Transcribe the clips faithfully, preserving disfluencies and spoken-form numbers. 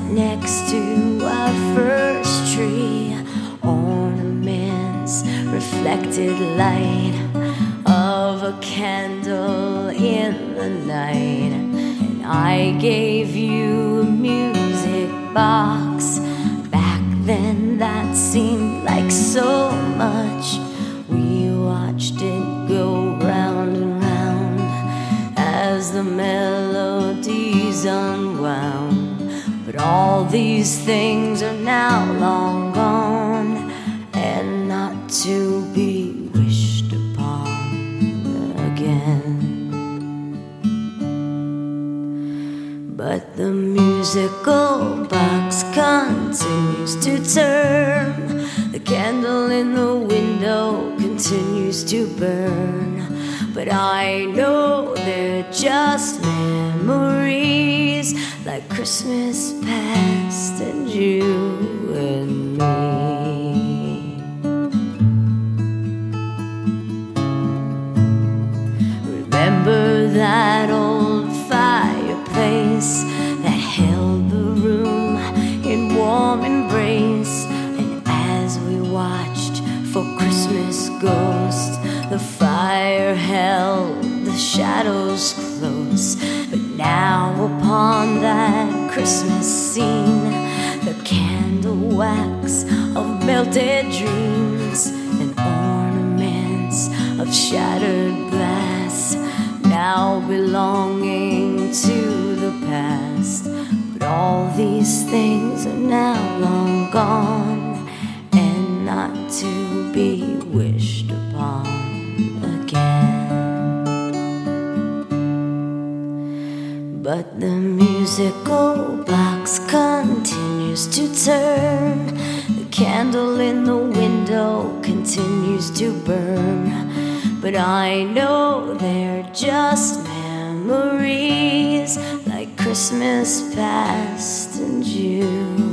next to our first tree, ornaments, reflected light of a candle in the night. And I gave you a music box. Back then that seemed like so much. We watched it go round and round as the melodies unwound. But all these things are now long gone and not to be wished upon again. But the musical box continues to turn. The candle in the window continues to burn. But I know they're just memories, like Christmas past and you and me. Remember that old fireplace that held the room in warm embrace. And as we watched for Christmas ghosts, the fire held the shadows close. But now upon that Christmas scene, the candle wax of melted dreams and ornaments of shattered glass, now belonging to the past. But all these things are now long gone and not to be wished upon again. But the musical box continues to turn. The candle in the window continues to burn. But I know they're just memories, like Christmas past and you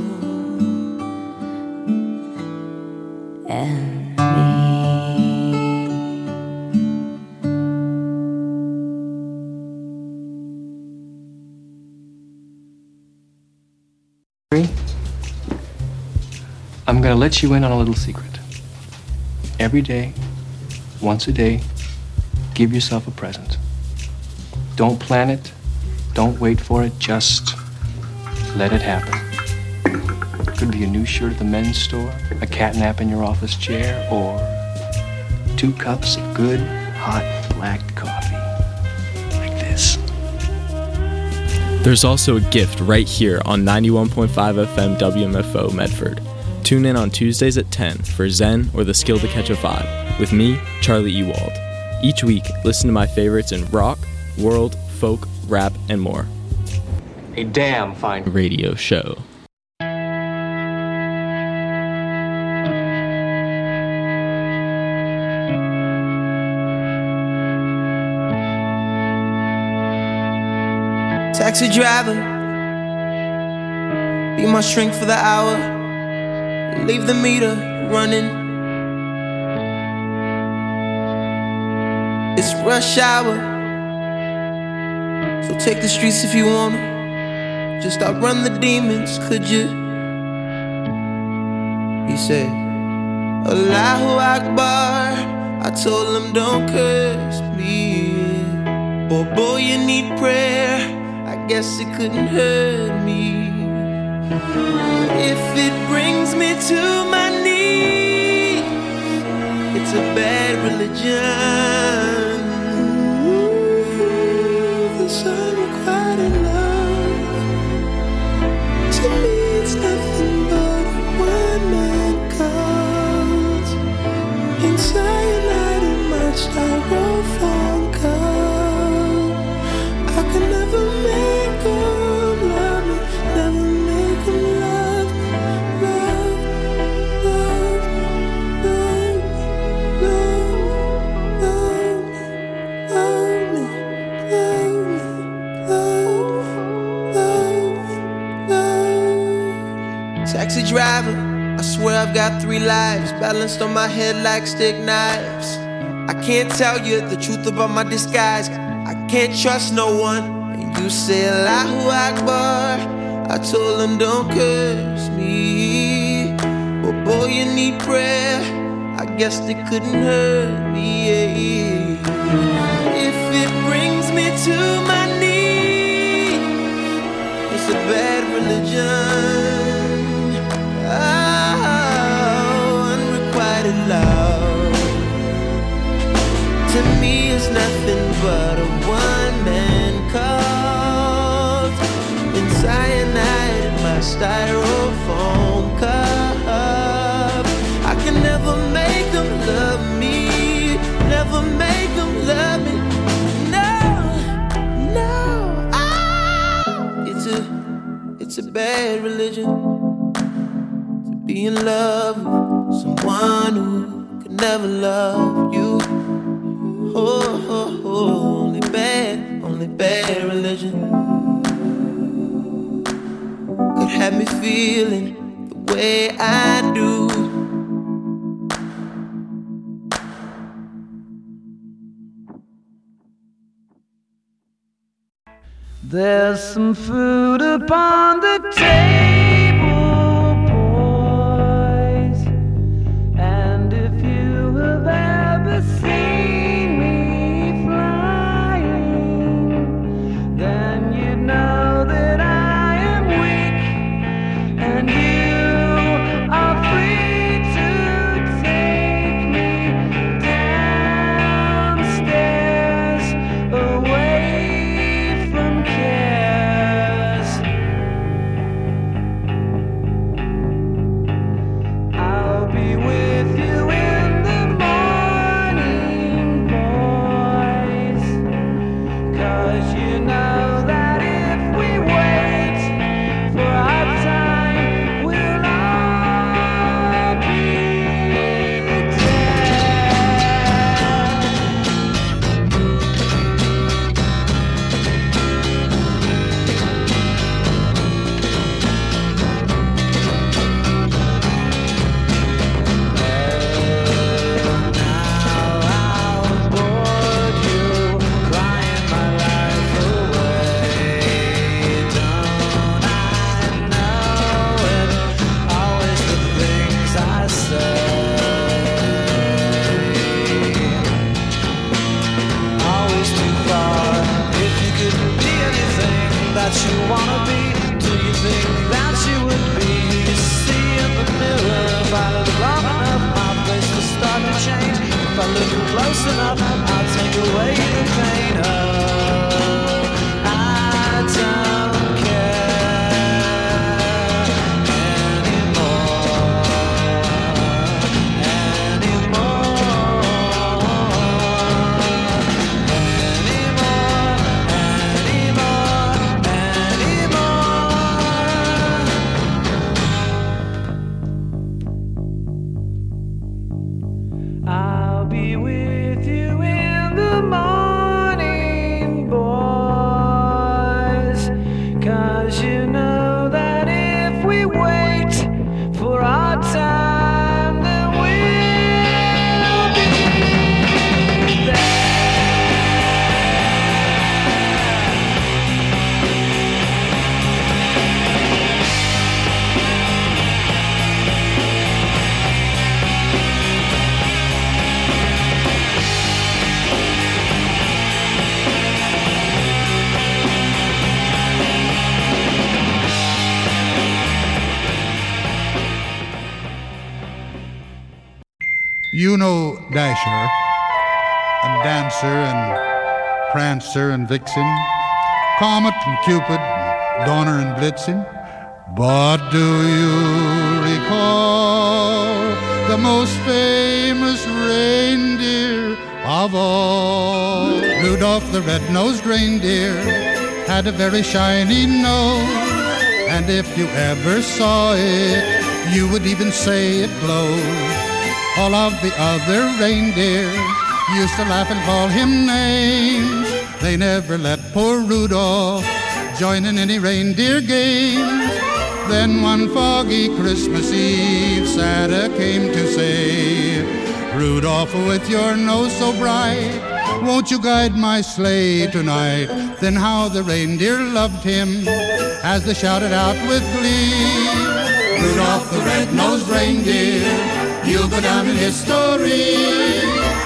and me. I'm gonna let you in on a little secret. Every day, once a day, give yourself a present. Don't plan it, don't wait for it, just let it happen. Could be a new shirt at the men's store, a cat nap in your office chair, or two cups of good, hot, black coffee. Like this. There's also a gift right here on ninety-one point five F M W M F O Medford. Tune in on Tuesdays at ten for Zen or the Skill to Catch a Vibe with me, Charlie Ewald. Each week, listen to my favorites in rock, world, folk, rap, and more. A damn fine radio show. Taxi driver, be my shrink for the hour. Leave the meter running. It's rush hour, so take the streets if you wanna. Just outrun the demons, could you? He said, Allahu Akbar. I told him don't curse me. Oh boy, you need prayer. I guess it couldn't hurt me. If it brings me to my knees, it's a bad religion. Ooh, this unrequited love, to me it's nothing but a one-man cause. In cyanide and much styrofoam cup, I could never make them love me, never make them love me, love me, love me, love me, love me, love me, love me, love me, love me. Taxi driver, I swear I've got three lives balanced on my head like stick knives. I can't tell you the truth about my disguise. I can't trust no one. And you say Allahu Akbar. I told them don't curse me. But boy, you need prayer. I guess they couldn't hurt me. If it brings me to my knees, it's a bad religion. Oh, unrequited love to me is nothing but a one-man cult in cyanide in my styrofoam cup. I can never make them love me, never make them love me. No, no, oh, it's a, it's a bad religion to be in love with someone who could never love you. Oh, oh, oh, only bad, only bad religion could have me feeling the way I do. There's some food upon the table, boys, and if you have ever seen me flying, then you know that I am weak, and you are free to take me downstairs away from cares. I'll be with you in the morning, boys, 'cause you know that if we wait for our time, we'll all be dead. That you wanna be, do you think that you would be? See in the mirror, if I look long enough, my face will start to change. If I look close enough, I'll take away the pain. Oh, I don't care anymore, anymore, I'll be with you in the morning, boys, 'cause you know that if we wait for our time, then we'll be there. You know Dasher, and Dancer, and Prancer, and Vixen, Comet, and Cupid, and Donner, and Blitzen. But do you recall the most famous reindeer of all? Rudolph the red-nosed reindeer had a very shiny nose, and if you ever saw it, you would even say it glowed. All of the other reindeer used to laugh and call him names. They never let poor Rudolph join in any reindeer games. Then one foggy Christmas Eve, Santa came to say, Rudolph, with your nose so bright, Won't you guide my sleigh tonight? Then how the reindeer loved him as they shouted out with glee. Rudolph the red-nosed reindeer, you'll go down in history.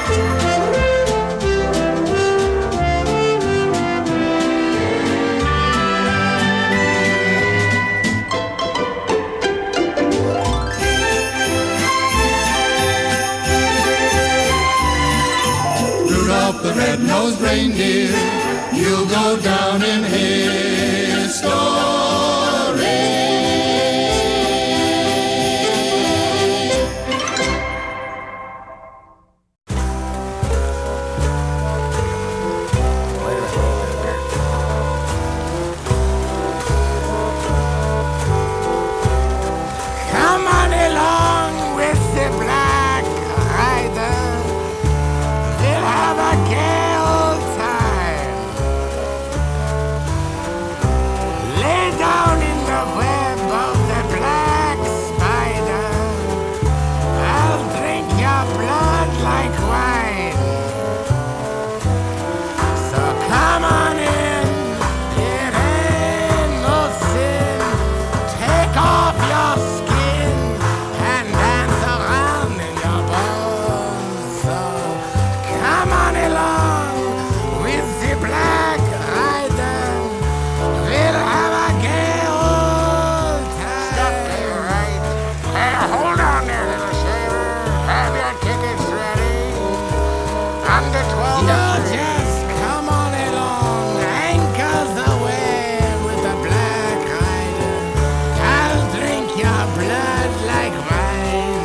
The red-nosed reindeer, you'll go down in history. Come on along with the Black Rider. We'll have a gay old time. Lay down in the web of the black spider. I'll drink your blood like wine. So come on in, it ain't no sin. Take off your skin and dance around in your bones. So come on along with the Black Rider. We'll have a gay old time. Stop there, right? Hey, hold on there, little shaver. Have your tickets ready. Under twelve. You just come on along. Anchors away with the Black Rider. I'll drink your blood like wine.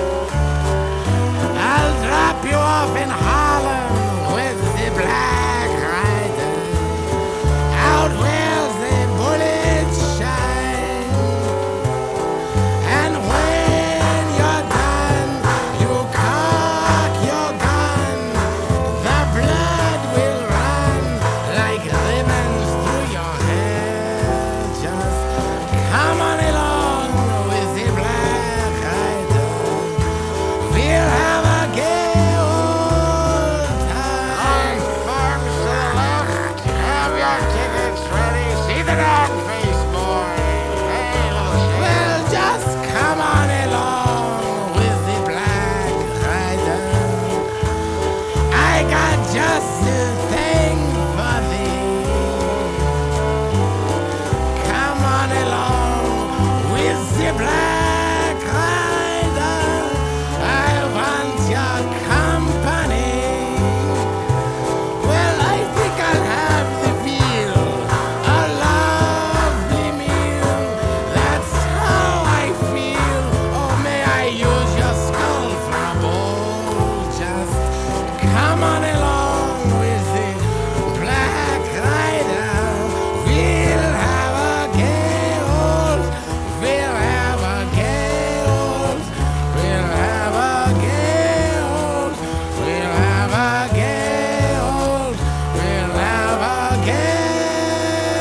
I'll drop you off in Harlem with the Black Rider, out where the bullets shine. And when you're done, you cock your gun. The blood will run like ribbons through your hair. Just come on along with the Black Rider. We'll have a gay old time. Farms to the left, have your tickets ready. See the dog face, boy. Hey, little shit. Well, just come on along with the Black Rider. I got just the thing for thee. Come on along with the Black Rider. I want your company. Well, I think I'll have the meal, a lovely meal. That's how I feel. Oh, may I use your skull for a bowl? Just come on along with the Black Rider. We'll have a gay old, we'll have a gay old, we'll have a gay old, we'll have a gay old, we'll have a gay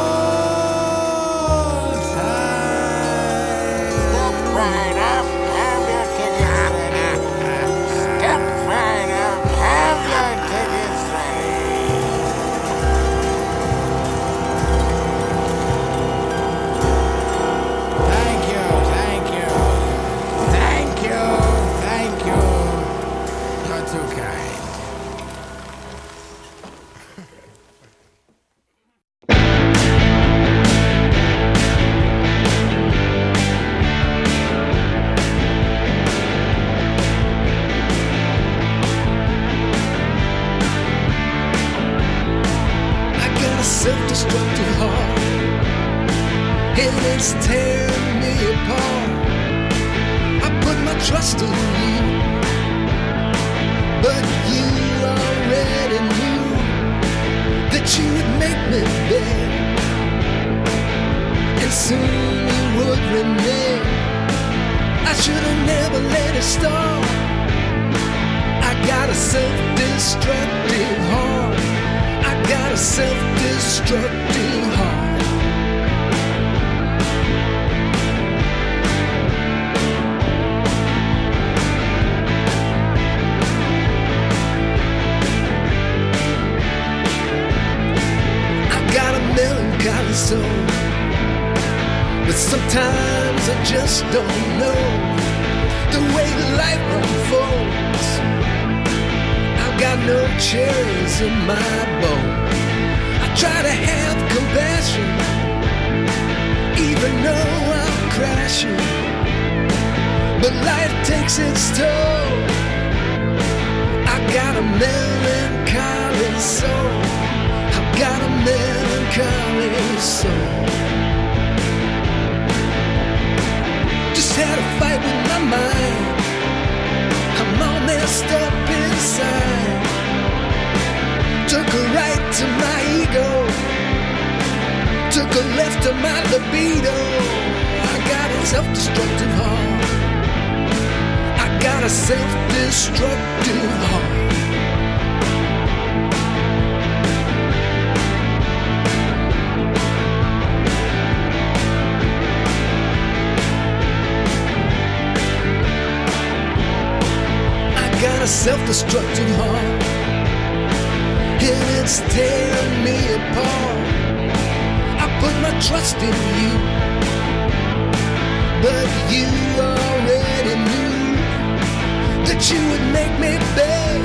old time. Step right up, have your tickets ready. Step right up, have your tickets ready. Thank you, thank you, thank you, thank you. You're too kind. I got a self-destructive heart, and it's tearing me apart. I put my trust in you, but you already knew that you would make me beg, and soon you would renege. I should have never let it start. I got a self-destructive heart. I got a self-destructive heart. soul. But sometimes I just don't know the way life unfolds. I've got no cherries in my bowl. I try to have compassion, even though I'm crashing. But life takes its toll. I got a melancholy soul. I've got a melancholy soul. Just had a fight with my mind. I'm all messed up inside. Took a right to my ego. Took a left to my libido. I got a self-destructive heart. I got a self-destructive heart. Got a self-destructive heart, and it's tearing me apart. I put my trust in you, but you already knew that you would make me beg,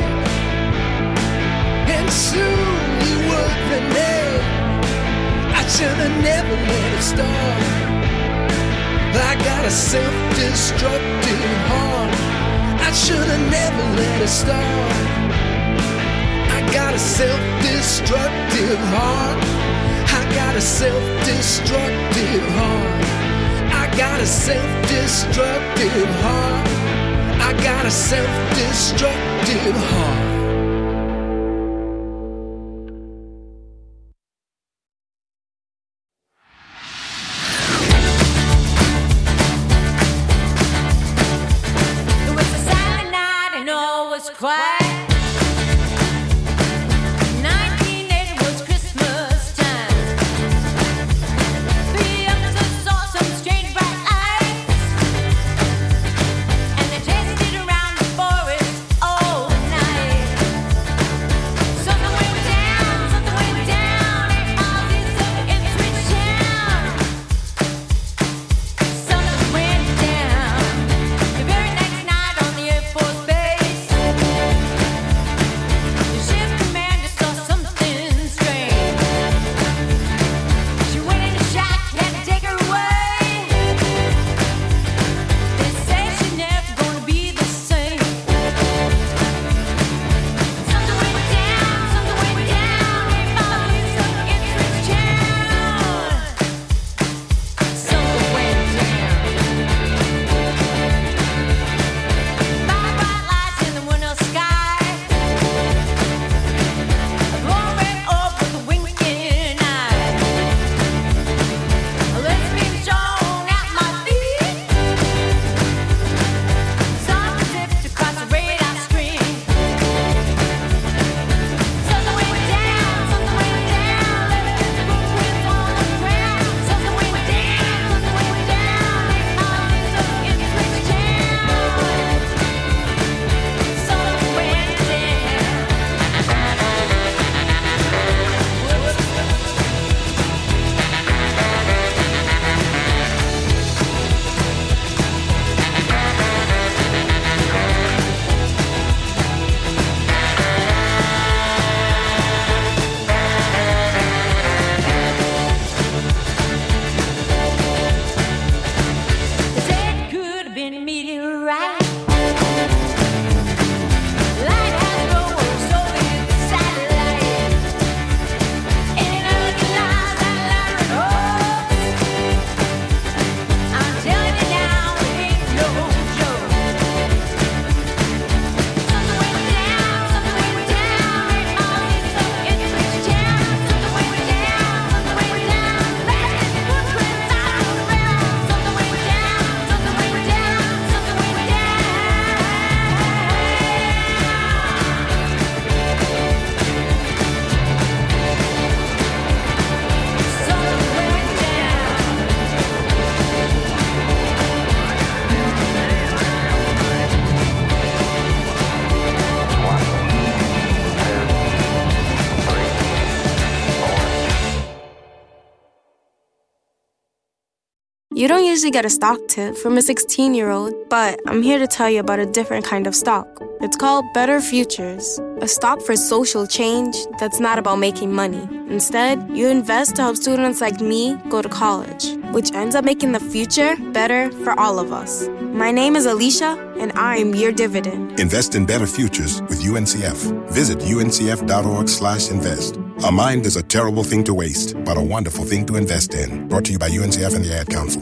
and soon you would renege. I should have never let it start. I got a self-destructive heart. I should have never let it start. I got a self-destructive heart. I got a self-destructive heart. I got a self-destructive heart. I got a self-destructive heart. Around the forest all night. You don't usually get a stock tip from a sixteen-year-old, but I'm here to tell you about a different kind of stock. It's called Better Futures, a stock for social change that's not about making money. Instead, you invest to help students like me go to college, which ends up making the future better for all of us. My name is Alicia, and I'm your dividend. Invest in better futures with U N C F. Visit uncf.org slash invest. A mind is a terrible thing to waste, but a wonderful thing to invest in. Brought to you by U N C F and the Ad Council.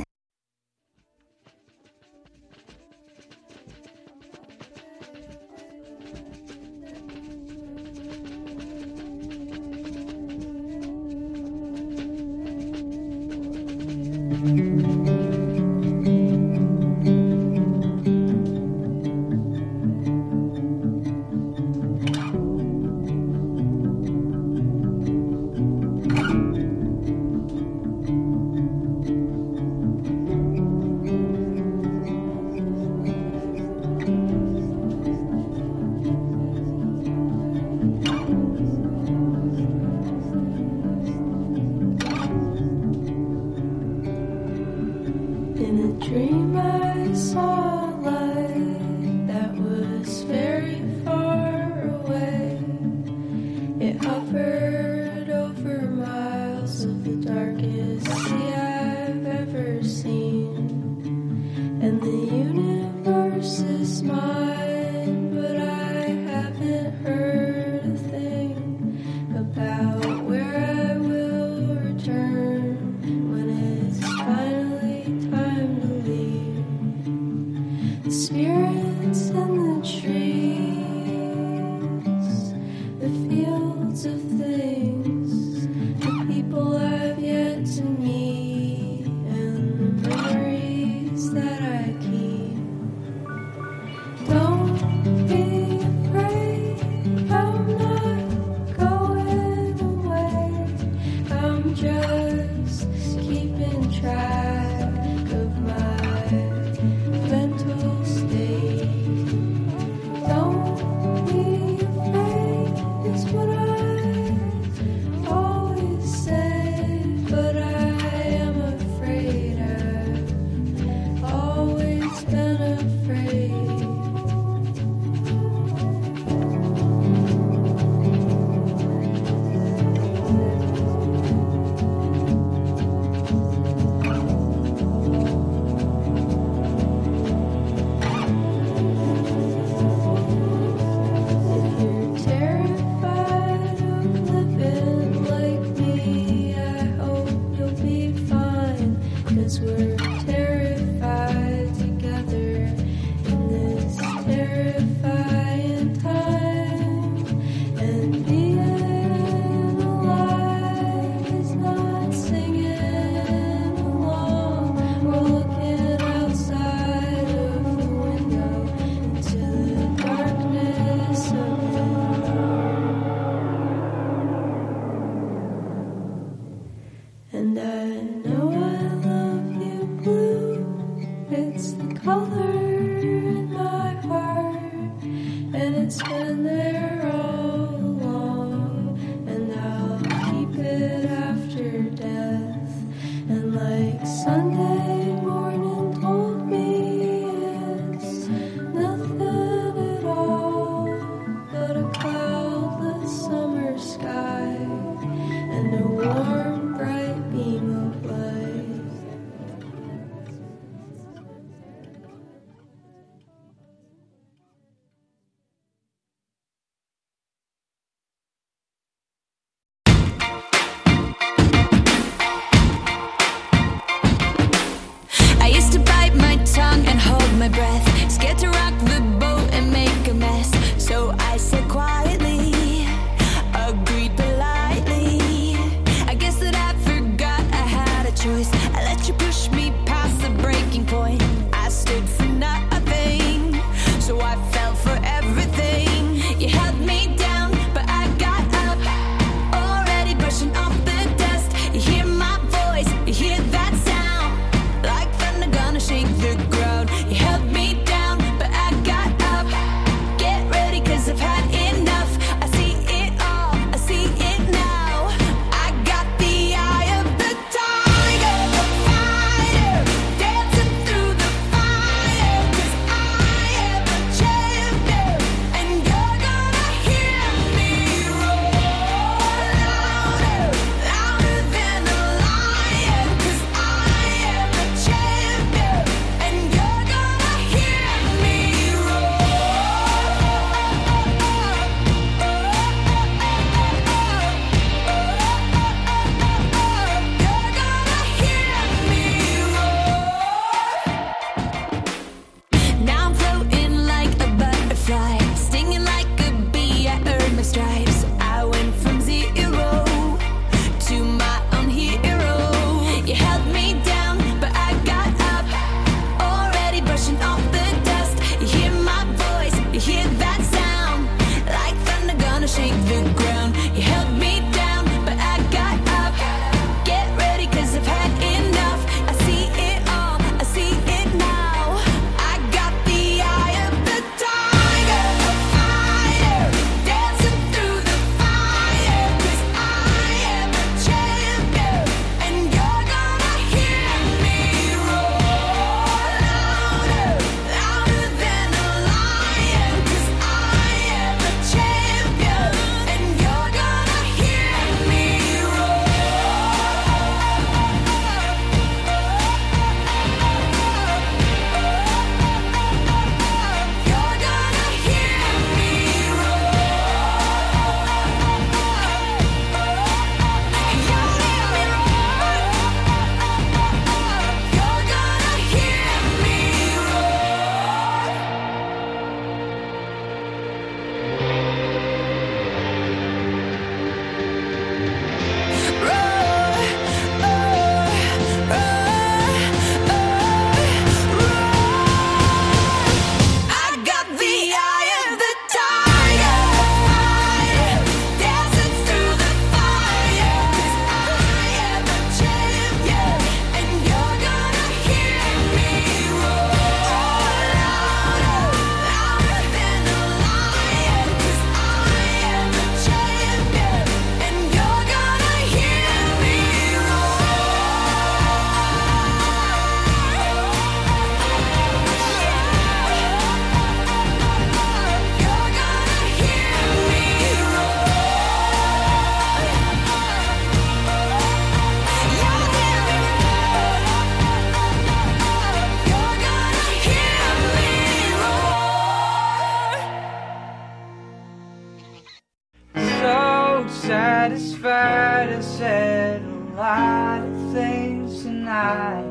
things tonight.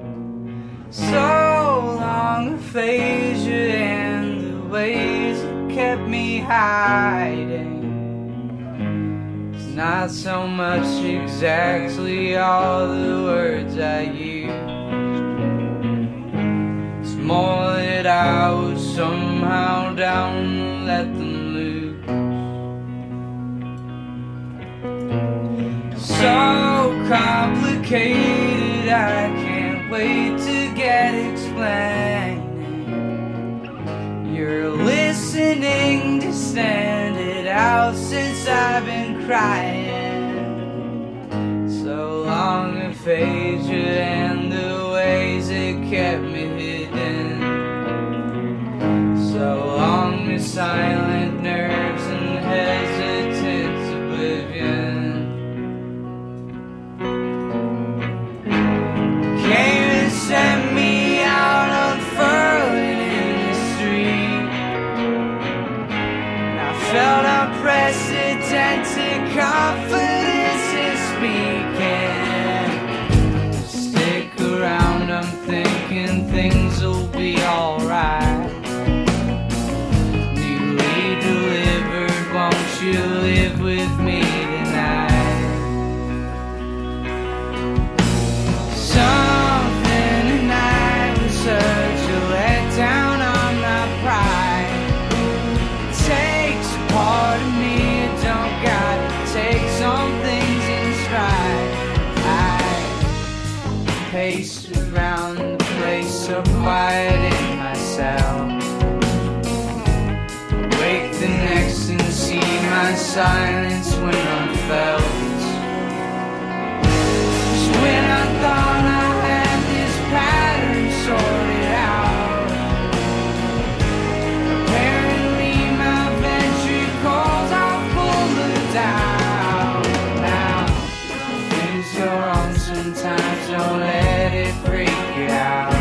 So long aphasia and the ways that kept me hiding. It's not so much exactly all the words I use. It's more that I was somehow down to let them loose. So complicated, I can't wait to get explaining. You're listening to stand it out since I've been crying. So long aphasia and the ways it kept me hidden. So long the silent nerves and hesitant oblivion. Came and sent me out unfurling in the street. And I felt unprecedented confidence in speaking. Stick around, I'm thinking things will be alright. Newly delivered, won't you live with me tonight? Something tonight was such a letdown on my pride. It takes a part of me, it don't got to take some things in stride. I paced around the place so quiet in myself. Wake the next and see my silence when unfelt. Just when I thought I had this pattern sorted out, apparently my ventricles are full of doubt. Now, things go wrong sometimes, don't let it freak you out.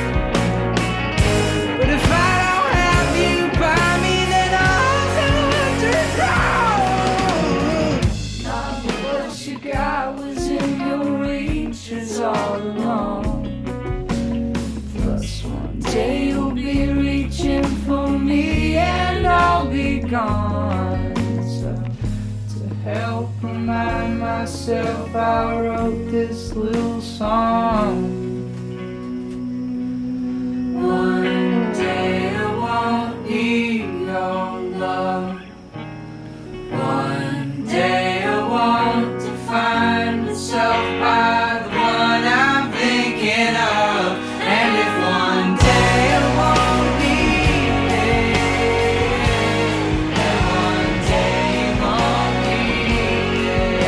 But if I don't have you by me, then I'll have to drown. Not what you got was in your reaches all along. Plus one day you'll be reaching for me and I'll be gone. So to help remind myself, I wrote this little song. One day I won't need your love. One day I want to find myself by the one I'm thinking of. And if one day I won't need it, and one day you won't need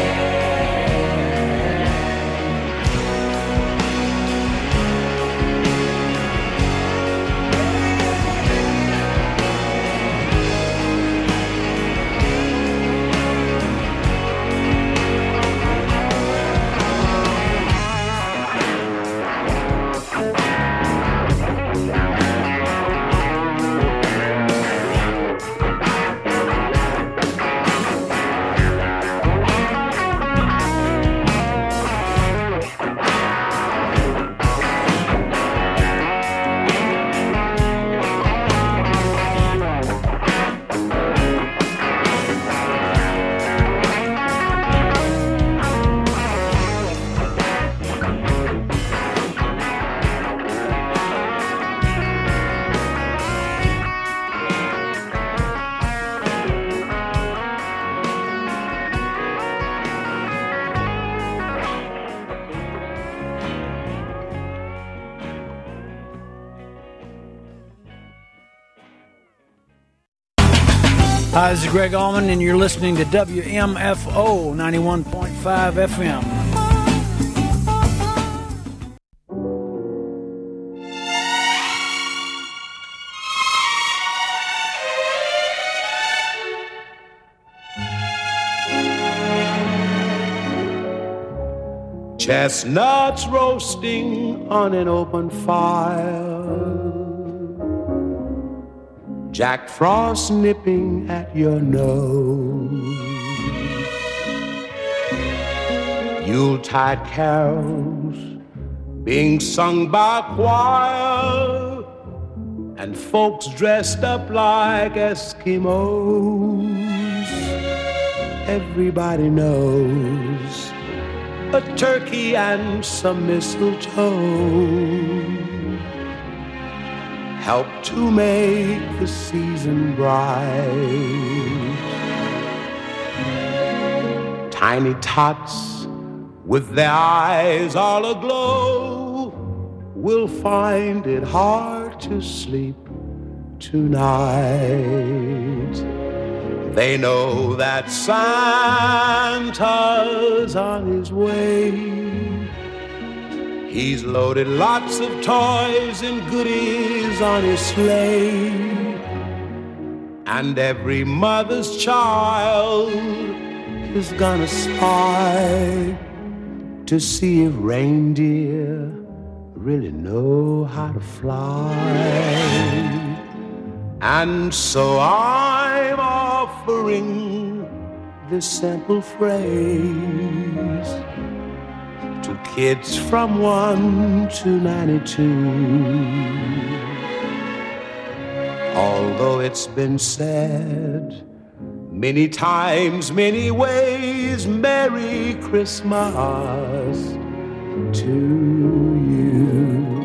Hi, this is Greg Allman, and you're listening to W M F O ninety-one point five F M. Chestnuts roasting on an open fire, Jack Frost nipping at your nose. Yuletide carols being sung by choir, and folks dressed up like Eskimos. Everybody knows a turkey and some mistletoe help to make the season bright. Tiny tots with their eyes all aglow will find it hard to sleep tonight. They know that Santa's on his way. He's loaded lots of toys and goodies on his sleigh, and every mother's child is gonna spy to see if reindeer really know how to fly. And so I'm offering this simple phrase to kids from one to ninety-two. Although it's been said many times, many ways, Merry Christmas to you.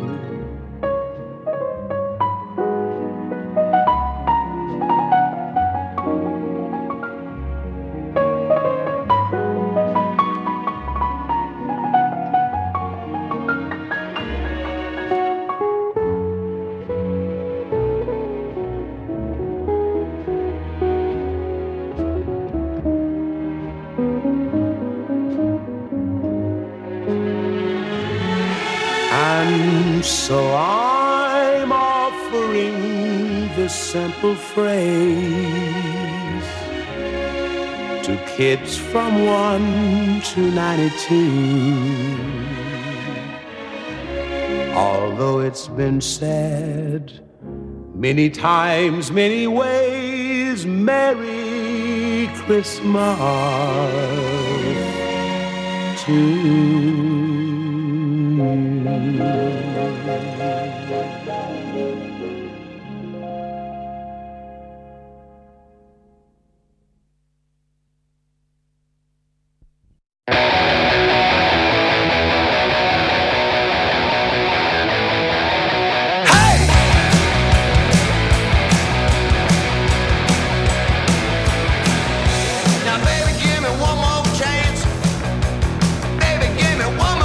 So I'm offering this simple phrase to kids from one to ninety-two. Although it's been said many times, many ways, Merry Christmas to you. Now, baby, give me one more chance. Baby, give me one more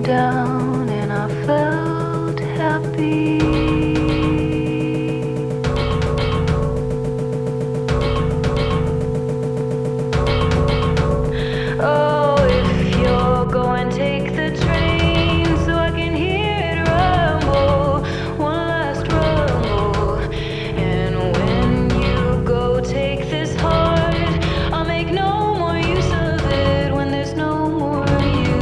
down and I felt happy. Oh, if you're going, take the train so I can hear it rumble, one last rumble. And when you go, take this heart. I'll make no more use of it when there's no more you.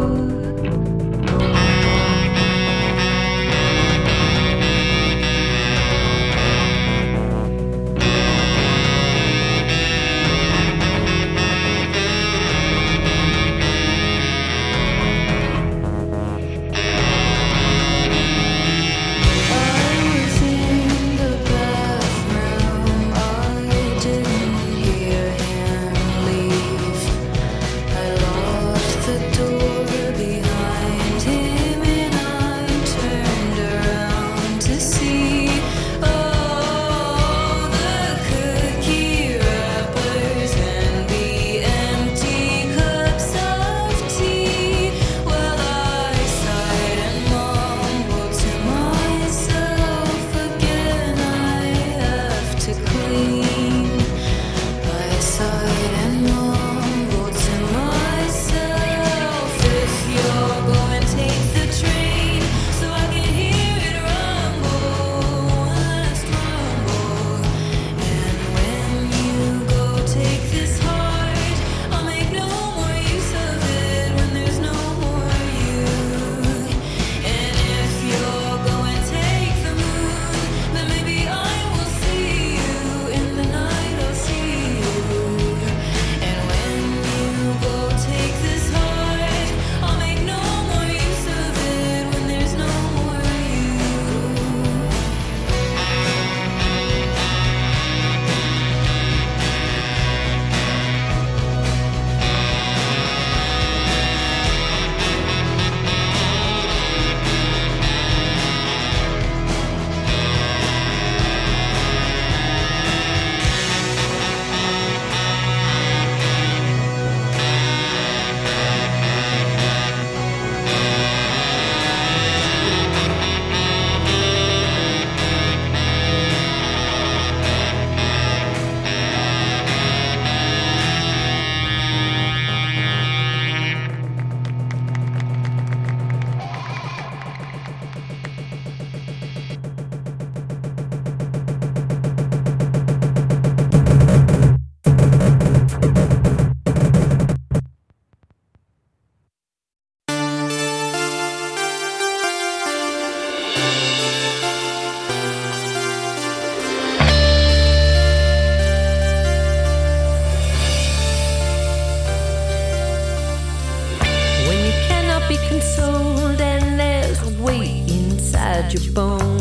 Your bones.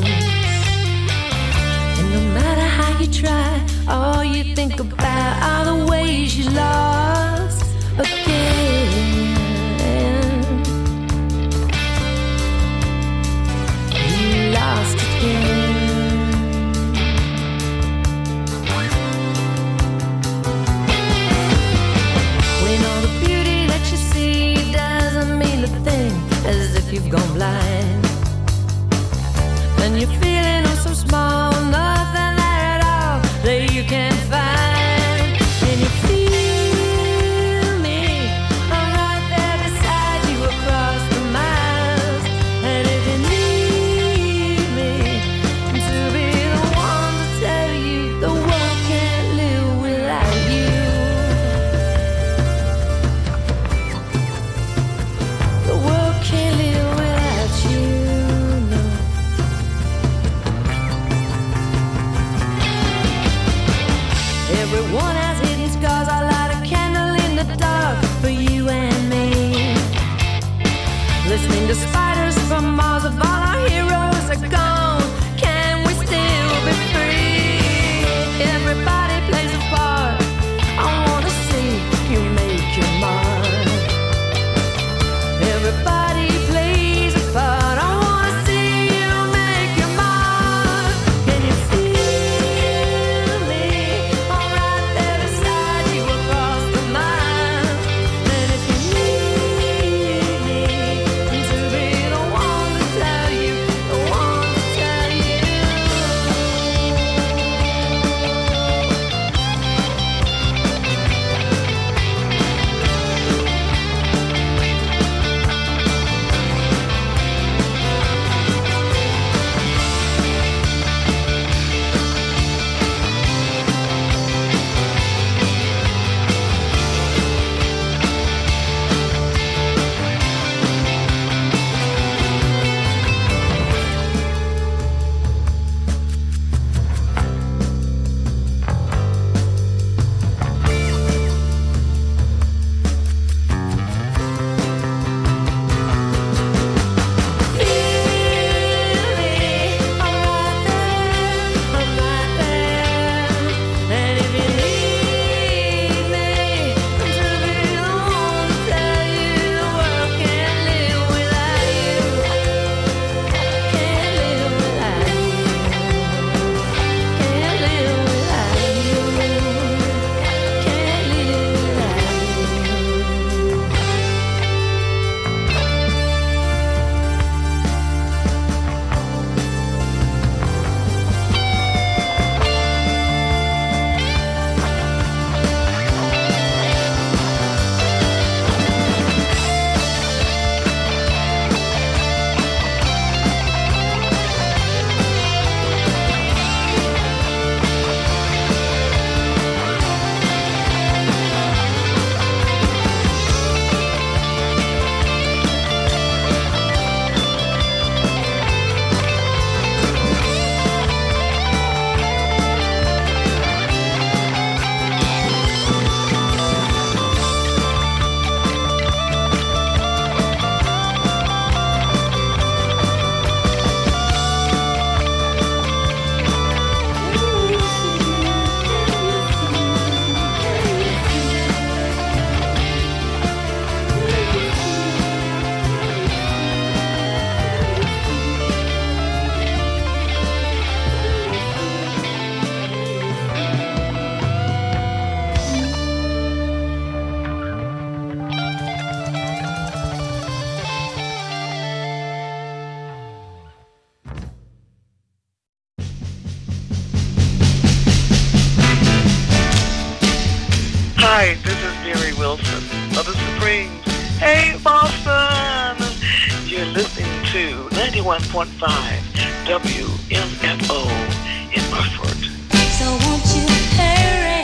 And no matter how you try, all you think about are the ways you lost again. You lost again. When all the beauty that you see doesn't mean a thing, as if you've gone blind. And you're feeling oh so small, nothing there at all that you can find. And you feel Nelson of the Supremes. Hey, Boston! You're listening to ninety-one point five W M F O in Burford. So won't you hurry?